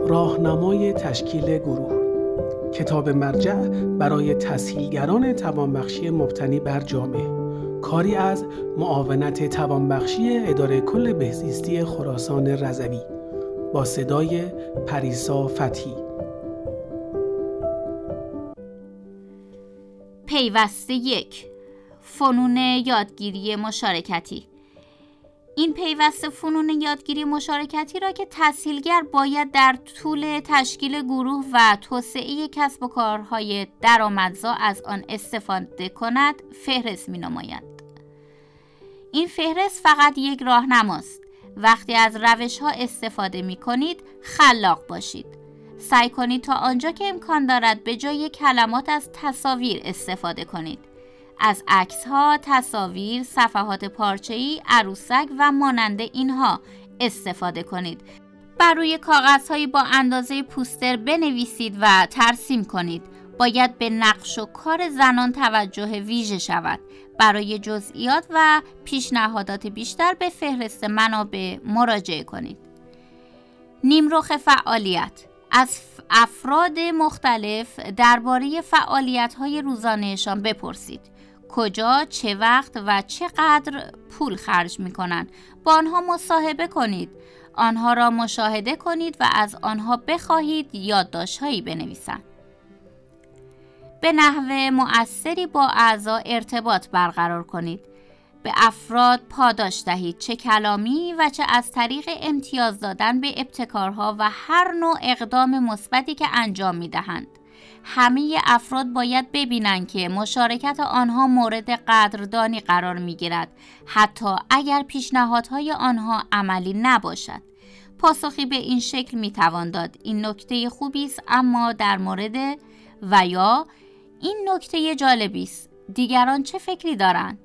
راهنمای تشکیل گروه، کتاب مرجع برای تسهیلگران توانبخشی مبتنی بر جامعه، کاری از معاونت توانبخشی اداره کل بهزیستی خراسان رضوی با صدای پریسا فتحی. پیوسته 1. فنون یادگیری مشارکتی. این پیوسته فنون یادگیری مشارکتی را که تسهیلگر باید در طول تشکیل گروه و توسعه کسب و کارهای درآمدزا از آن استفاده کند فهرست می‌نماید. این فهرست فقط یک راهنماست. وقتی از روش‌ها استفاده می‌کنید خلاق باشید. سعی کنید تا آنجا که امکان دارد به جای کلمات از تصاویر استفاده کنید. از عکس‌ها، تصاویر، صفحات پارچه‌ای، عروسک و مانند اینها استفاده کنید. بر روی کاغذهای با اندازه پوستر بنویسید و ترسیم کنید. باید به نقش و کار زنان توجه ویژه شود. برای جزئیات و پیشنهادات بیشتر به فهرست منابع مراجعه کنید. نیمرخ فعالیت. از افراد مختلف درباره فعالیت‌های روزانه‌شان بپرسید. کجا، چه وقت و چقدر پول خرج می‌کنند. با آنها مصاحبه کنید. آنها را مشاهده کنید و از آنها بخواهید یادداشت‌هایی بنویسند. به نحو مؤثری با اعضا ارتباط برقرار کنید. به افراد پاداش دهید، چه کلامی و چه از طریق امتیاز دادن به ابتکارها و هر نوع اقدام مثبتی که انجام می‌دهند. همه افراد باید ببینند که مشارکت آنها مورد قدردانی قرار می‌گیرد، حتی اگر پیشنهادهای آنها عملی نباشد. پاسخی به این شکل می‌توان داد: این نکته خوبی است، اما در مورد و یا این نکته جالبی است، دیگران چه فکری دارند؟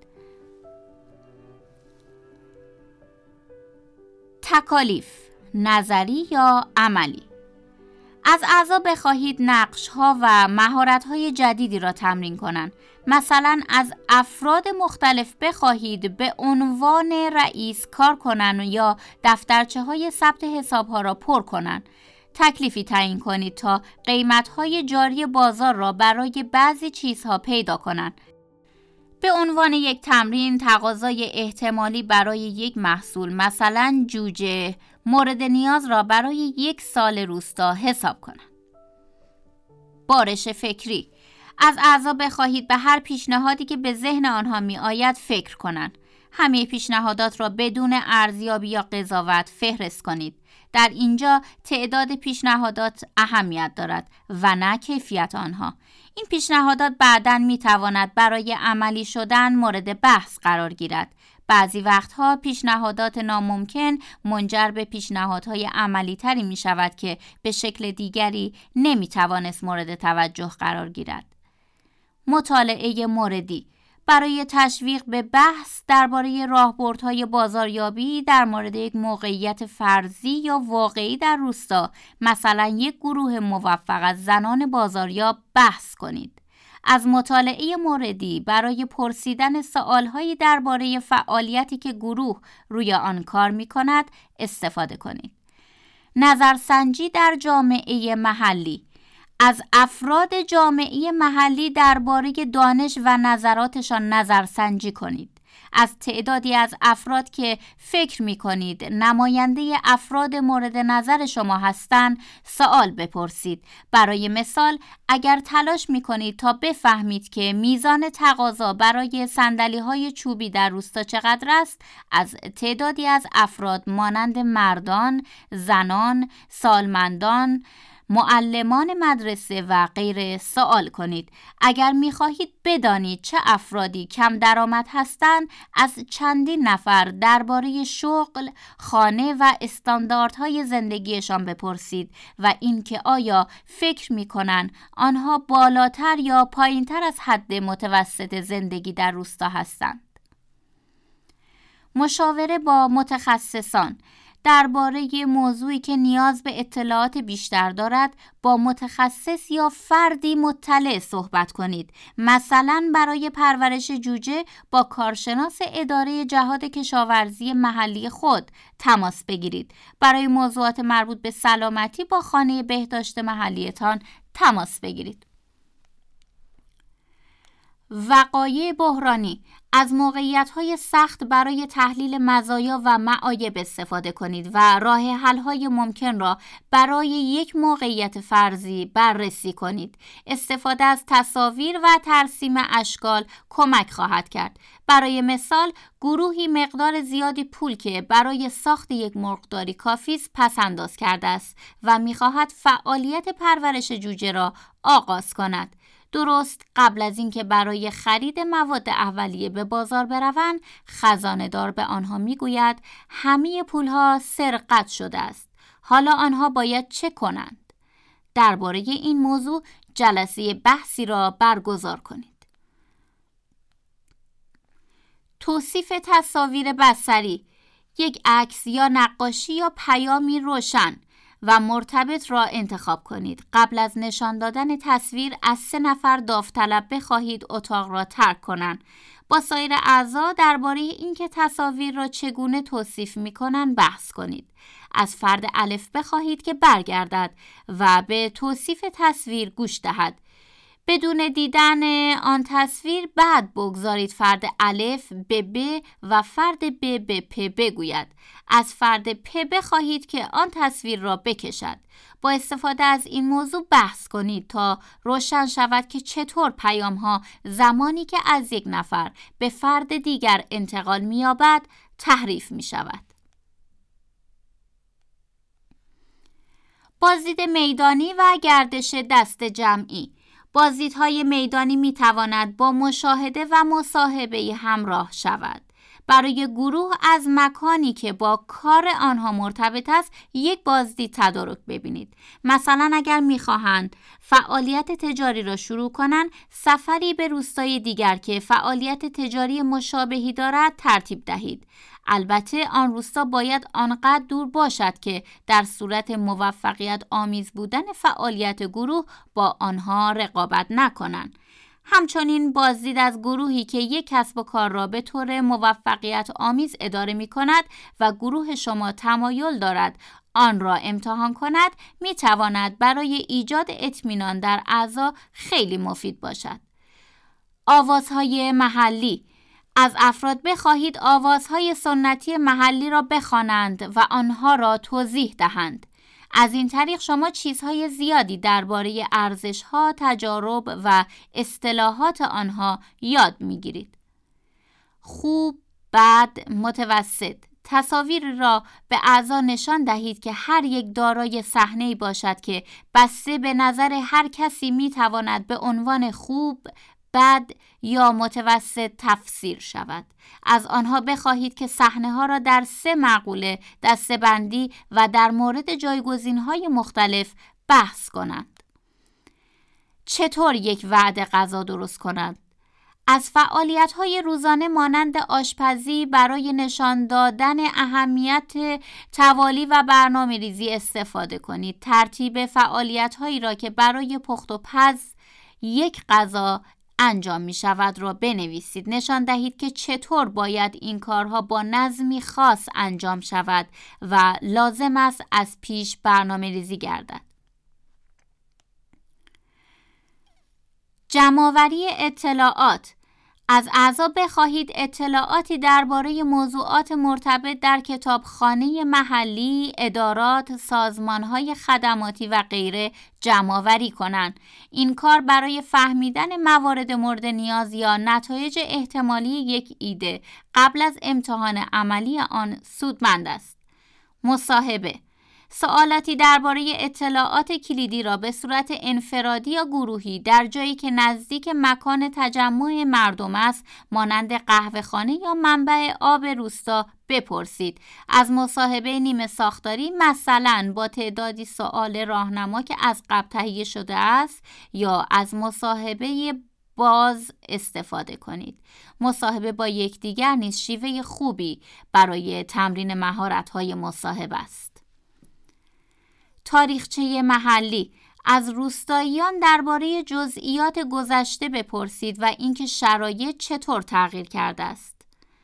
تکالیف، نظری یا عملی. از اعضا بخواهید نقش‌ها و مهارت‌های جدیدی را تمرین کنند. مثلا از افراد مختلف بخواهید به عنوان رئیس کار کنند یا دفترچه‌های ثبت حساب‌ها را پر کنند. تکلیفی تعیین کنید تا قیمت‌های جاری بازار را برای بعضی چیزها پیدا کنند. به عنوان یک تمرین تقاضای احتمالی برای یک محصول، مثلا جوجه مورد نیاز را برای 1 سال روستا حساب کنند. بارش فکری. از اعضا بخواهید به هر پیشنهادی که به ذهن آنها می آید فکر کنند. همه پیشنهادات را بدون ارزیابی یا قضاوت فهرست کنید. در اینجا تعداد پیشنهادات اهمیت دارد و نه کیفیت آنها. این پیشنهادات بعداً می تواند برای عملی شدن مورد بحث قرار گیرد. بعضی وقتها پیشنهادات ناممکن منجر به پیشنهادهای عملی تری می شود که به شکل دیگری نمی توانست مورد توجه قرار گیرد. مطالعه موردی. برای تشویق به بحث درباره راهبردهای بازاریابی در مورد یک موقعیت فرضی یا واقعی در روستا، مثلا یک گروه موفق از زنان بازاریاب، بحث کنید. از مطالعه موردی برای پرسیدن سوالهایی درباره فعالیتی که گروه روی آن کار می‌کند استفاده کنید. نظرسنجی در جامعه محلی. از افراد جامعه محلی درباره دانش و نظراتشان نظرسنجی کنید. از تعدادی از افراد که فکر می کنید نماینده افراد مورد نظر شما هستند سوال بپرسید. برای مثال، اگر تلاش می کنید تا بفهمید که میزان تقاضا برای صندلی‌های چوبی در روستا چقدر است، از تعدادی از افراد مانند مردان، زنان، سالمندان، معلمان مدرسه و غیره سوال کنید. اگر می‌خواهید بدانید چه افرادی کم درآمد هستند، از چندین نفر درباره شغل، خانه و استانداردهای زندگیشان بپرسید و اینکه آیا فکر می‌کنند آنها بالاتر یا پایینتر از حد متوسط زندگی در روستا هستند. مشاوره با متخصصان. درباره موضوعی که نیاز به اطلاعات بیشتر دارد با متخصص یا فردی مطلع صحبت کنید. مثلا برای پرورش جوجه با کارشناس اداره جهاد کشاورزی محلی خود تماس بگیرید. برای موضوعات مربوط به سلامتی با خانه بهداشت محلیتان تماس بگیرید. وقایع بحرانی: از موقعیت‌های سخت برای تحلیل مزایا و معایب استفاده کنید و راه حل‌های ممکن را برای یک موقعیت فرضی بررسی کنید. استفاده از تصاویر و ترسیم اشکال کمک خواهد کرد. برای مثال، گروهی مقدار زیادی پول که برای ساخت یک مرغداری کافی است پس‌انداز کرده است و می‌خواهد فعالیت پرورش جوجه را آغاز کند. درست قبل از اینکه برای خرید مواد اولیه به بازار بروند، خزانه‌دار به آنها میگوید همه پولها سرقت شده است. حالا آنها باید چه کنند؟ درباره این موضوع جلسه بحثی را برگزار کنید. توصیف تصاویر بصری: یک عکس یا نقاشی یا پیامی روشن و مرتبط را انتخاب کنید. قبل از نشان دادن تصویر از 3 نفر داوطلب بخواهید اتاق را ترک کنند. با سایر اعضا درباره اینکه تصاویر را چگونه توصیف می‌کنند بحث کنید. از فرد الف بخواهید که برگردد و به توصیف تصویر گوش دهد. بدون دیدن آن تصویر بعد بگذارید فرد الف به ب و فرد ب به پ بگوید. از فرد پ بخواهید که آن تصویر را بکشد. با استفاده از این موضوع بحث کنید تا روشن شود که چطور پیام‌ها زمانی که از یک نفر به فرد دیگر انتقال می‌یابد تحریف می‌شود. بازدید میدانی و گردش دست جمعی: بازدیدهای میدانی میتواند با مشاهده و مصاحبه همراه شود. برای گروه از مکانی که با کار آنها مرتبط است یک بازدید تدارک ببینید. مثلا اگر میخواهند فعالیت تجاری را شروع کنند، سفری به روستای دیگر که فعالیت تجاری مشابهی دارد ترتیب دهید. البته آن روستا باید آنقدر دور باشد که در صورت موفقیت آمیز بودن فعالیت گروه با آنها رقابت نکنند. همچنین بازدید از گروهی که یک کسب و کار را به طور موفقیت آمیز اداره می کند و گروه شما تمایل دارد آن را امتحان کند می تواند برای ایجاد اطمینان در اعضا خیلی مفید باشد. آوازهای محلی: از افراد بخواهید آوازهای سنتی محلی را بخوانند و آنها را توضیح دهند. از این طریق شما چیزهای زیادی درباره ارزش‌ها، تجارب و اصطلاحات آنها یاد می‌گیرید. خوب، بد، متوسط: تصاویر را به اعضا نشان دهید که هر یک دارای صحنه‌ای باشد که بسته به نظر هر کسی می‌تواند به عنوان خوب، بد یا متوسط تفسیر شود. از آنها بخواهید که صحنه‌ها را در 3 مقوله دسته‌بندی و در مورد جایگزین‌های مختلف بحث کنند. چطور یک وعده غذا درست کنند؟ از فعالیت‌های روزانه مانند آشپزی برای نشان دادن اهمیت توالی و برنامه‌ریزی استفاده کنید. ترتیب فعالیت‌هایی را که برای پخت و پز یک غذا انجام می شود را بنویسید. نشان دهید که چطور باید این کارها با نظمی خاص انجام شود و لازم است از پیش برنامه ریزی گردد. جمع‌آوری اطلاعات: از اعضا بخواهید اطلاعاتی درباره موضوعات مرتبط در کتابخانه محلی، ادارات، سازمان‌های خدماتی و غیره جمع‌آوری کنند. این کار برای فهمیدن موارد مورد نیاز یا نتایج احتمالی یک ایده قبل از امتحان عملی آن سودمند است. مصاحبه: سوالاتی درباره اطلاعات کلیدی را به صورت انفرادی یا گروهی در جایی که نزدیک مکان تجمع مردم است، مانند قهوه‌خانه یا منبع آب روستا بپرسید. از مصاحبه نیمه ساختاری، مثلا با تعدادی سوال راهنما که از قبل تهیه شده است، یا از مصاحبه باز استفاده کنید. مصاحبه با یکدیگر نیز شیوه خوبی برای تمرین مهارت‌های مصاحبه است. تاریخچه محلی: از روستاییان درباره جزئیات گذشته بپرسید و اینکه شرایط چطور تغییر کرده است.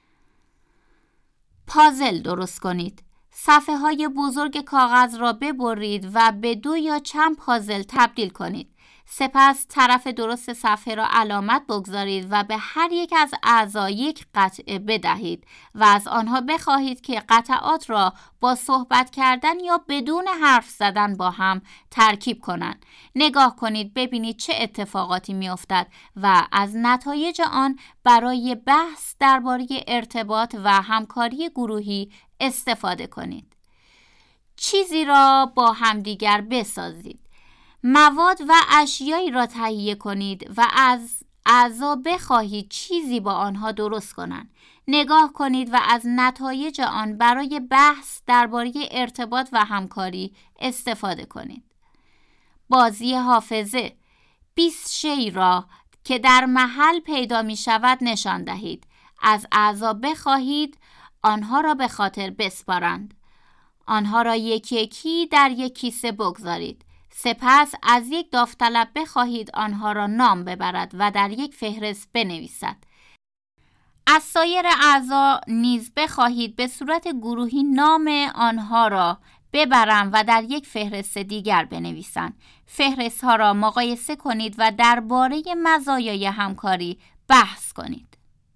پازل درست کنید. صفحه‌های بزرگ کاغذ را ببرید و به 2 یا چند پازل تبدیل کنید. سپس طرف درست صفحه را علامت بگذارید و به هر یک از اعضا یک قطعه بدهید و از آنها بخواهید که قطعات را با صحبت کردن یا بدون حرف زدن با هم ترکیب کنند. نگاه کنید ببینید چه اتفاقاتی می‌افتد و از نتایج آن برای بحث درباره ارتباط و همکاری گروهی استفاده کنید. چیزی را با همدیگر بسازید. مواد و اشیایی را تهیه کنید و از اعضا بخواهید چیزی با آنها درست کنند. نگاه کنید و از نتایج آن برای بحث درباره ارتباط و همکاری استفاده کنید. بازی حافظه: 20 شی را که در محل پیدا می شود نشان دهید. از اعضا بخواهید آنها را به خاطر بسپارند. آنها را یکی یکی در یک کیسه بگذارید. سپس از یک داوطلب بخواهید آنها را نام ببرد و در یک فهرست بنویسد. از سایر اعضا نیز بخواهید به صورت گروهی نام آنها را ببرند و در یک فهرست دیگر بنویسند. فهرست ها را مقایسه کنید و درباره مزایای همکاری بحث کنید.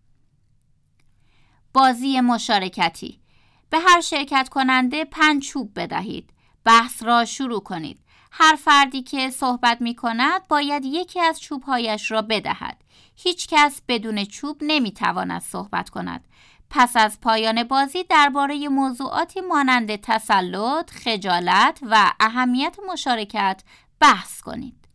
بازی مشارکتی: به هر شرکت کننده 5 چوب بدهید. بحث را شروع کنید. هر فردی که صحبت می کند باید یکی از چوبهایش را بدهد. هیچ کس بدون چوب نمی تواند صحبت کند. پس از پایان بازی درباره موضوعاتی مانند تسلط، خجالت و اهمیت مشارکت بحث کنید.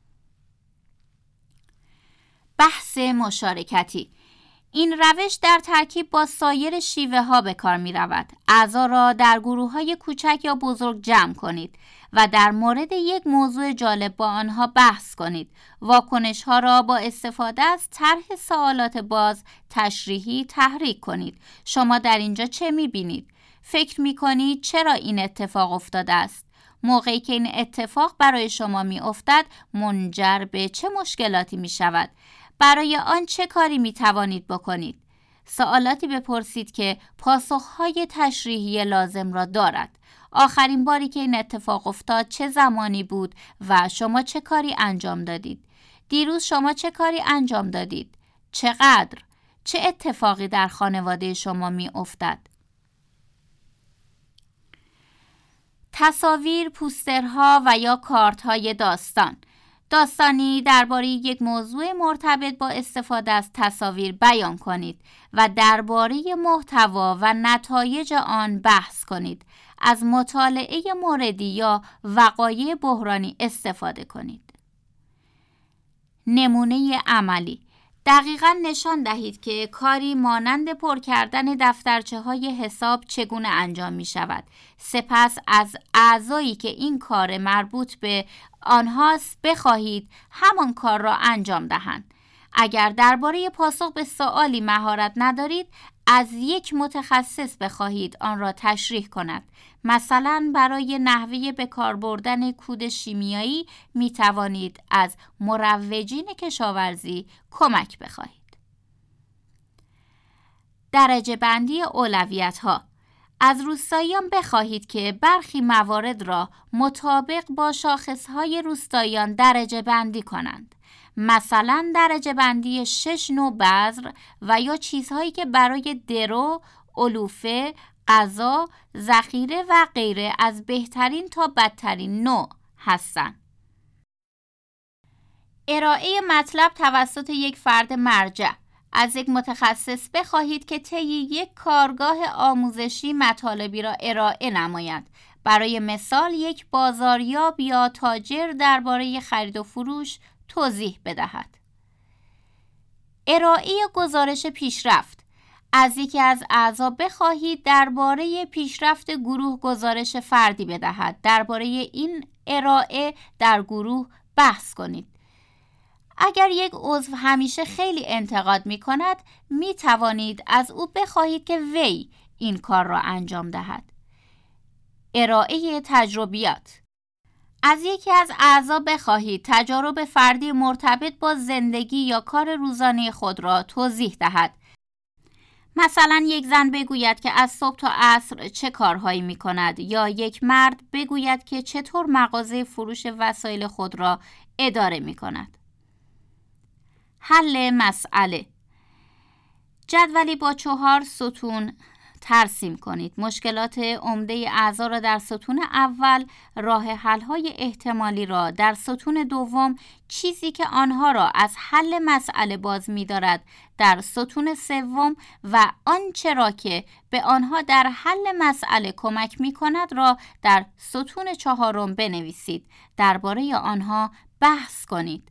بحث مشارکتی: این روش در ترکیب با سایر شیوه ها به کار می رود. اعضا را در گروه های کوچک یا بزرگ جمع کنید و در مورد یک موضوع جالب با آنها بحث کنید. واکنش ها را با استفاده از طرح سوالات باز تشریحی تحریک کنید. شما در اینجا چه می بینید؟ فکر می کنید چرا این اتفاق افتاده است؟ موقعی که این اتفاق برای شما می افتد منجر به چه مشکلاتی می شود؟ برای آن چه کاری می توانید بکنید؟ سوالاتی بپرسید که پاسخهای تشریحی لازم را دارد. آخرین باری که این اتفاق افتاد چه زمانی بود و شما چه کاری انجام دادید؟ دیروز شما چه کاری انجام دادید؟ چقدر؟ چه اتفاقی در خانواده شما می افتد؟ تصاویر، پوسترها و یا کارت‌های داستان. داستانی درباره یک موضوع مرتبط با استفاده از تصاویر بیان کنید و درباره محتوا و نتایج آن بحث کنید. از مطالعه موردی یا وقایع بحرانی استفاده کنید. نمونه عملی: دقیقاً نشان دهید که کاری مانند پر کردن دفترچه‌های حساب چگونه انجام می شود. سپس از اعضایی که این کار مربوط به آنهاست بخواهید همان کار را انجام دهند. اگر درباره پاسخ به سوالی مهارت ندارید، از یک متخصص بخواهید آن را تشریح کند. مثلا برای نحوه به کار بردن کود شیمیایی می توانید از مروجین کشاورزی کمک بخواهید. درجه بندی اولویت ها: از روستاییان بخواهید که برخی موارد را مطابق با شاخصهای روستاییان درجه بندی کنند. مثلا درجه بندی 6 نوع بذر و یا چیزهایی که برای درو، علوفه، غذا، ذخیره و غیره از بهترین تا بدترین نوع هستند. ارائه مطلب توسط یک فرد مرجع: از یک متخصص بخواهید که طی یک کارگاه آموزشی مطالبی را ارائه نماید. برای مثال یک بازاریاب یا تاجر درباره خرید و فروش توضیح بدهد. ارائه گزارش پیشرفت: از یکی از اعضا بخواهید درباره پیشرفت گروه گزارش فردی بدهد. درباره این ارائه در گروه بحث کنید. اگر یک عضو همیشه خیلی انتقاد می کند، می توانید از او بخواهید که وی این کار را انجام دهد. ارائه تجربیات. از یکی از اعضا بخواهید تجارب فردی مرتبط با زندگی یا کار روزانه خود را توضیح دهد. مثلا یک زن بگوید که از صبح تا عصر چه کارهایی می کند، یا یک مرد بگوید که چطور مغازه فروش وسایل خود را اداره می کند. حل مسئله. جدولی با 4 ستون ترسیم کنید. مشکلات عمده اعضا را در ستون اول، راه حل‌های احتمالی را در ستون دوم، چیزی که آنها را از حل مسئله باز می‌دارد در ستون سوم و آنچه را که به آنها در حل مسئله کمک می‌کند را در ستون چهارم بنویسید. درباره آنها بحث کنید.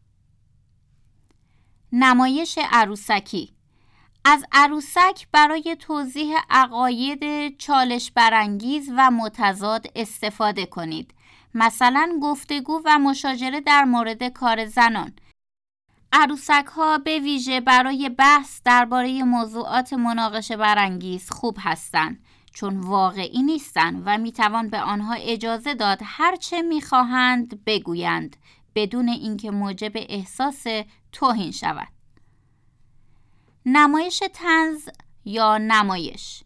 نمایش عروسکی. از عروسک برای توضیح عقاید چالش برانگیز و متضاد استفاده کنید. مثلا گفتگو و مشاجره در مورد کار زنان. عروسک ها به ویژه برای بحث درباره موضوعات مناقشه برانگیز خوب هستند، چون واقعی نیستند و میتوان به آنها اجازه داد هر چه میخواهند بگویند بدون اینکه موجب احساس توهین شود. نمایش طنز یا نمایش.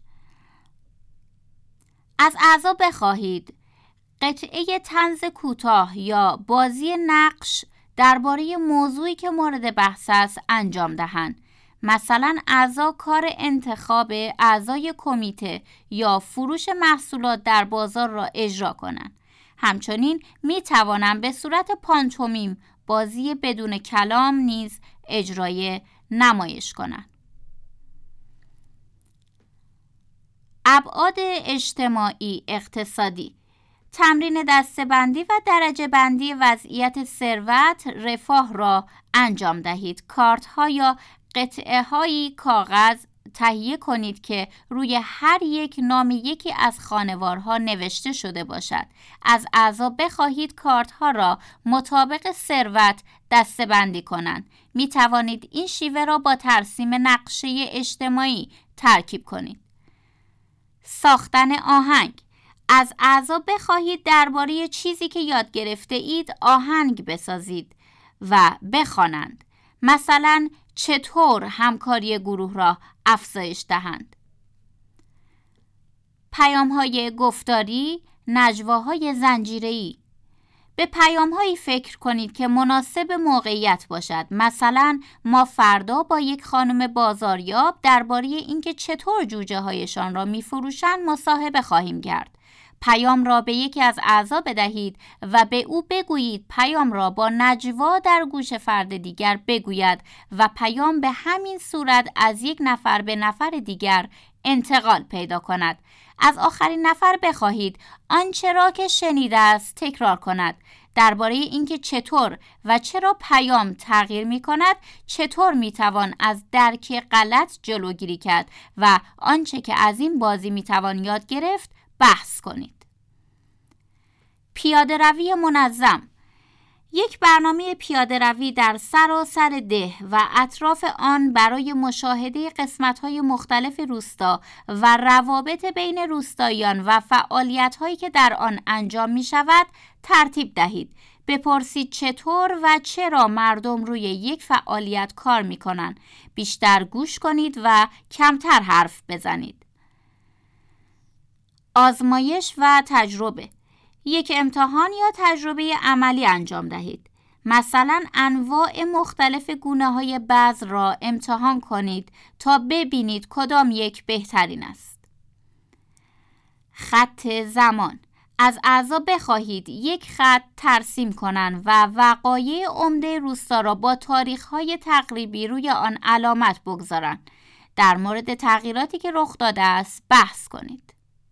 از اعضا بخواهید قطعه طنز کوتاه یا بازی نقش درباره موضوعی که مورد بحث است انجام دهند. مثلا اعضا کار انتخاب اعضای کمیته یا فروش محصولات در بازار را اجرا کنند. همچنین می توانند به صورت پانتومیم بازی بدون کلام نیز اجرای نمایش کنند. ابعاد اجتماعی اقتصادی. تمرین دسته‌بندی و درجه بندی وضعیت ثروت رفاه را انجام دهید. کارت ها یا قطعه هایی کاغذ تهیه کنید که روی هر یک نام یکی از خانوارها نوشته شده باشد. از اعضا بخواهید کارت ها را مطابق ثروت دسته‌بندی کنند. می توانید این شیوه را با ترسیم نقشه اجتماعی ترکیب کنید. ساختن آهنگ. از اعضا بخواهید درباره چیزی که یاد گرفته اید آهنگ بسازید و بخوانند. مثلا چطور همکاری گروه را افزایش دهند. پیام‌های گفتاری، نجواهای زنجیره‌ای. به پیام‌هایی فکر کنید که مناسب موقعیت باشد. مثلا ما فردا با یک خانم بازاریاب درباره اینکه چطور جوجه‌هایشان را می‌فروشند مصاحبه خواهیم کرد. پیام را به یکی از اعضا بدهید و به او بگویید پیام را با نجوا در گوش فرد دیگر بگوید و پیام به همین صورت از یک نفر به نفر دیگر انتقال پیدا کند. از آخرین نفر بخواهید آنچه را که شنیده است تکرار کند. درباره اینکه چطور و چرا پیام تغییر می کند، چطور می توان از درک غلط جلوگیری کرد و آنچه که از این بازی می توان یاد گرفت بحث کنید. پیاده روی منظم. یک برنامه پیاده روی در سراسر ده و اطراف آن برای مشاهده قسمت‌های مختلف روستا و روابط بین روستاییان و فعالیت‌هایی که در آن انجام می‌شود ترتیب دهید. بپرسید چطور و چرا مردم روی یک فعالیت کار می‌کنند. بیشتر گوش کنید و کمتر حرف بزنید. آزمایش و تجربه. یک امتحان یا تجربه عملی انجام دهید. مثلا انواع مختلف گونه‌های بذر را امتحان کنید تا ببینید کدام یک بهترین است. خط زمان. از اعضا بخواهید یک خط ترسیم کنند و وقایع عمده روستا را با تاریخ‌های تقریبی روی آن علامت بگذارند. در مورد تغییراتی که رخ داده است بحث کنید.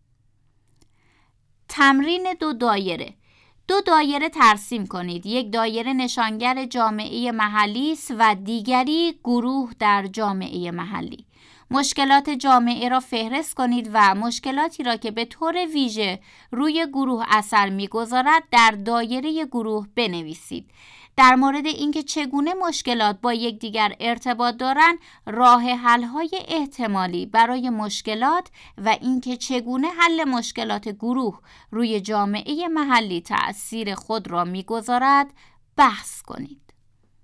تمرین 2 دایره. 2 دایره ترسیم کنید. یک دایره نشانگر جامعه محلی است و دیگری گروه در جامعه محلی. مشکلات جامعه را فهرست کنید و مشکلاتی را که به طور ویژه روی گروه اثر می‌گذارد در دایره گروه بنویسید. در مورد اینکه چگونه مشکلات با یکدیگر ارتباط دارند، راه حل‌های احتمالی برای مشکلات و اینکه چگونه حل مشکلات گروه روی جامعه محلی تأثیر خود را می‌گذارد بحث کنید.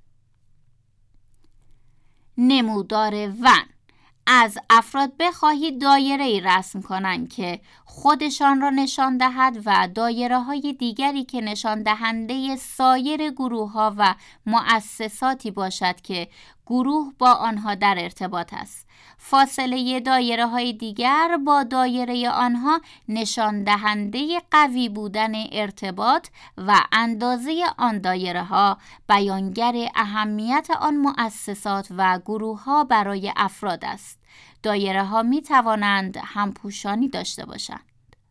نمودار ون: از افراد بخواهید دایره‌ای رسم کنند که خودشان را نشان دهد و دایره‌های دیگری که نشان دهنده سایر گروه‌ها و مؤسساتی باشد که گروه با آنها در ارتباط است. فاصله دایره‌های دیگر با دایره آنها نشان دهنده قوی بودن ارتباط و اندازه آن دایره‌ها بیانگر اهمیت آن مؤسسات و گروه‌ها برای افراد است. دایره‌ها می توانند همپوشانی داشته باشند.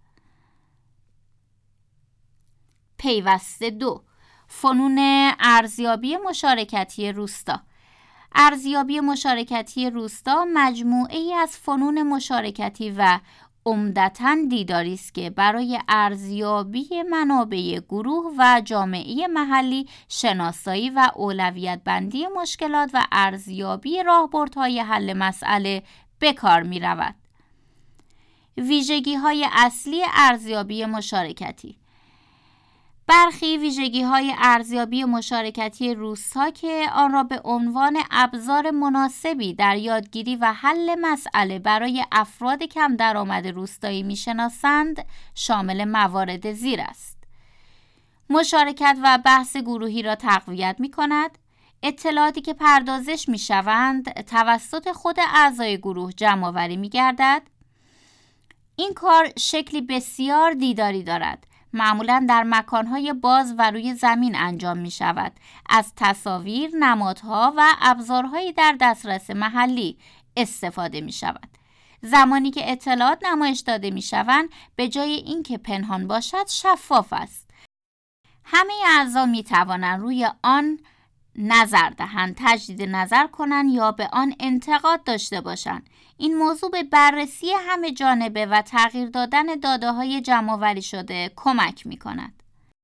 پیوسته 2: فنون ارزیابی مشارکتی روستا. ارزیابی مشارکتی روستا مجموعه‌ای از فنون مشارکتی و عمدتاً دیداری است که برای ارزیابی منابع گروه و جامعه محلی، شناسایی و اولویت بندی مشکلات و ارزیابی راهبردهای حل مسئله به کار می رود. ویژگی‌های اصلی ارزیابی مشارکتی: برخی ویژگی‌های ارزیابی مشارکتی روستا که آن را به عنوان ابزار مناسبی در یادگیری و حل مسئله برای افراد کم درآمد روستایی می‌شناسند، شامل موارد زیر است: مشارکت و بحث گروهی را تقویت می‌کند. اطلاعاتی که پردازش می‌شوند توسط خود اعضای گروه جمع‌آوری می‌گردد. این کار شکلی بسیار دیداری دارد. معمولاً در مکانهای باز و روی زمین انجام می شود. از تصاویر، نمادها و ابزارهایی در دسترس محلی استفاده می شود. زمانی که اطلاعات نمایش داده می شوند، به جای اینکه پنهان باشد، شفاف است. همه اعضا می توانند روی آن نظر دهند، تجدید نظر کنند یا به آن انتقاد داشته باشند. این موضوع به بررسی همه جانبه و تغییر دادن داده‌های جمع‌آوری شده کمک می‌کند.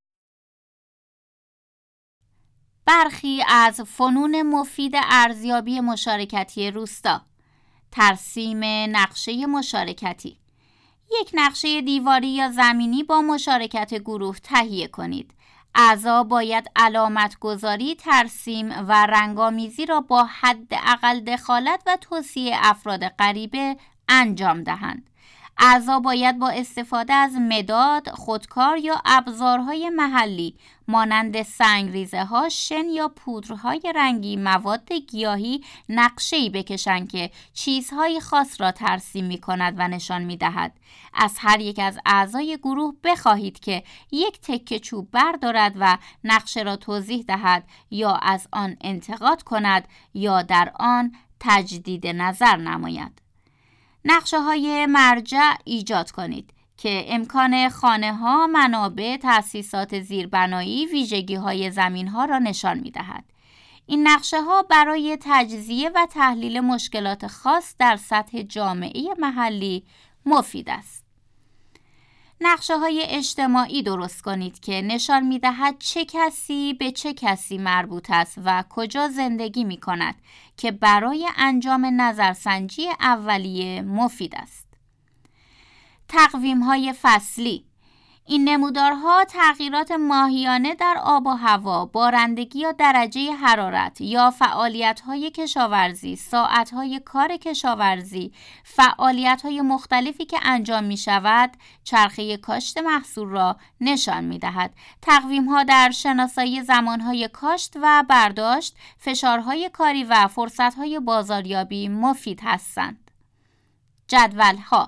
برخی از فنون مفید ارزیابی مشارکتی روستا: ترسیم نقشه مشارکتی. یک نقشه دیواری یا زمینی با مشارکت گروه تهیه کنید. اعضا باید علامت‌گذاری، ترسیم و رنگامیزی را با حداقل دخالت و توصیه افراد غریبه انجام دهند. اعضا باید با استفاده از مداد، خودکار یا ابزارهای محلی مانند سنگریزه‌ها، شن یا پودرهای رنگی، مواد گیاهی نقشه‌ای بکشند که چیزهای خاص را ترسیم می‌کند و نشان می‌دهد. از هر یک از اعضای گروه بخواهید که یک تکه چوب بردارد و نقشه را توضیح دهد یا از آن انتقاد کند یا در آن تجدید نظر نماید. نقشه‌های مرجع ایجاد کنید که امکان خانه‌ها، منابع، تأسیسات زیربنایی، ویژگی‌های زمین‌ها را نشان می‌دهد. این نقشه‌ها برای تجزیه و تحلیل مشکلات خاص در سطح جامعه محلی مفید است. نقشه‌های اجتماعی درست کنید که نشان می‌دهد چه کسی به چه کسی مربوط است و کجا زندگی می‌کند که برای انجام نظرسنجی اولیه مفید است. تقویم‌های فصلی: این نمودارها تغییرات ماهیانه در آب و هوا، بارندگی یا درجه حرارت یا فعالیت‌های کشاورزی، ساعت‌های کار کشاورزی، فعالیت‌های مختلفی که انجام می‌شود، چرخه کاشت محصول را نشان می‌دهد. تقویم‌ها در شناسایی زمان‌های کاشت و برداشت، فشارهای کاری و فرصت‌های بازاریابی مفید هستند. جدول‌ها: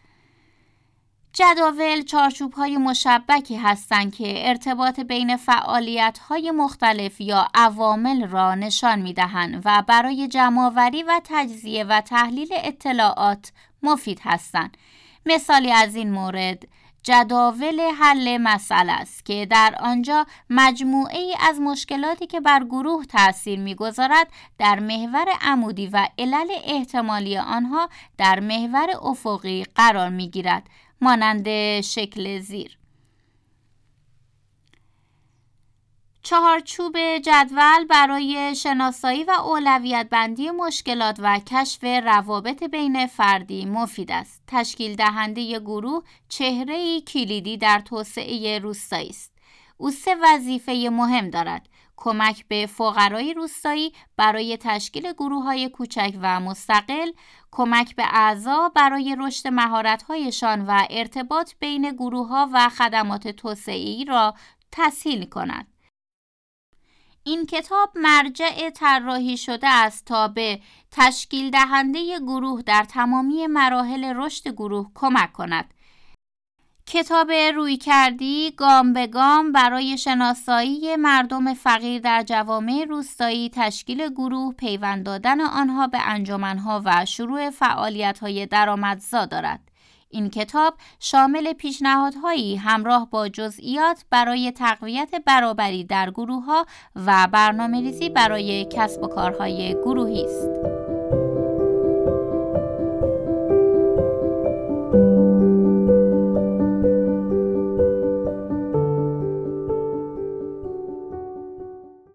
جداول چارچوب‌های مشبکی هستند که ارتباط بین فعالیت‌های مختلف یا عوامل را نشان می‌دهند و برای جمع‌آوری و تجزیه و تحلیل اطلاعات مفید هستند. مثالی از این مورد: جداول حل مسئله است که در آنجا مجموعه ای از مشکلاتی که بر گروه تأثیر می‌گذارد در محور عمودی و علل احتمالی آنها در محور افقی قرار می‌گیرد، مانند شکل زیر. چهارچوب جدول برای شناسایی و اولویت بندی مشکلات و کشف روابط بین فردی مفید است. تشکیل دهنده گروه چهره‌ای کلیدی در توسعه روستایی است. او 3 وظیفه مهم دارد: کمک به فقرای روستایی برای تشکیل گروه‌های کوچک و مستقل، کمک به اعضا برای رشد مهارت‌هایشان و ارتباط بین گروه‌ها و خدمات توسعه‌ای را تسهیل کند. این کتاب مرجع طراحی شده است تا به تشکیل دهنده گروه در تمامی مراحل رشد گروه کمک کند. کتاب رویکردی گام به گام برای شناسایی مردم فقیر در جوامع روستایی، تشکیل گروه، پیوند دادن آنها به انجمنها و شروع فعالیت‌های درآمدزا دارد. این کتاب شامل پیشنهادهایی همراه با جزئیات برای تقویت برابری در گروه‌ها و برنامه‌ریزی برای کسب و کارهای گروهی است.